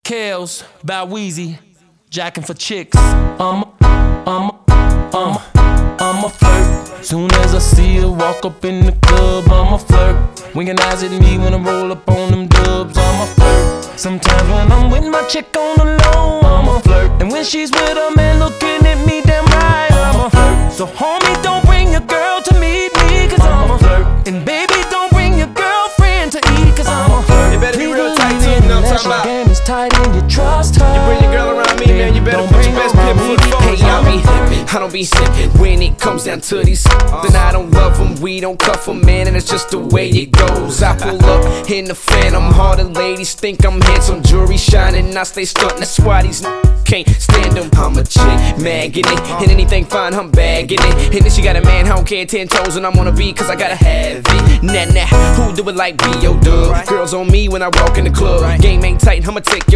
Kales, Bow Weezy, jacking for chicks. I'm a flirt. Soon as I see her walk up in the club, I'm a flirt. Winking eyes at me when I roll up on them dubs, I'm a flirt. Sometimes when I'm with my chick on the low, I'm a flirt. And when she's with a man looking at me damn right, I'm a flirt. So homie, don't bring your girl to meet me, cause I'm a flirt. And baby, don't bring your girlfriend to eat, cause I'm a flirt. You better be real tight too, you know what I'm talking about. Your game is tight and you trust her. You bring your girl around me, man, you better put your best pimp foot forward. Hey, I be hippin', I don't be sippin'. When it comes down to these, then I don't love them, we don't cuff them, man, and it's just the way it goes. I pull up in the Phantom, all the ladies think I'm handsome, jewelry shining, I stay stuntin', that's why these can't stand them. I'm a chick, maggin' it, and anything fine, I'm bagging it. And then she got a man, I don't care 10 toes, and I wanna be, cause I gotta have it. Nah, who do it like B.O. Dub? Girls on me when I walk in the club, game ain't tight, I'ma take your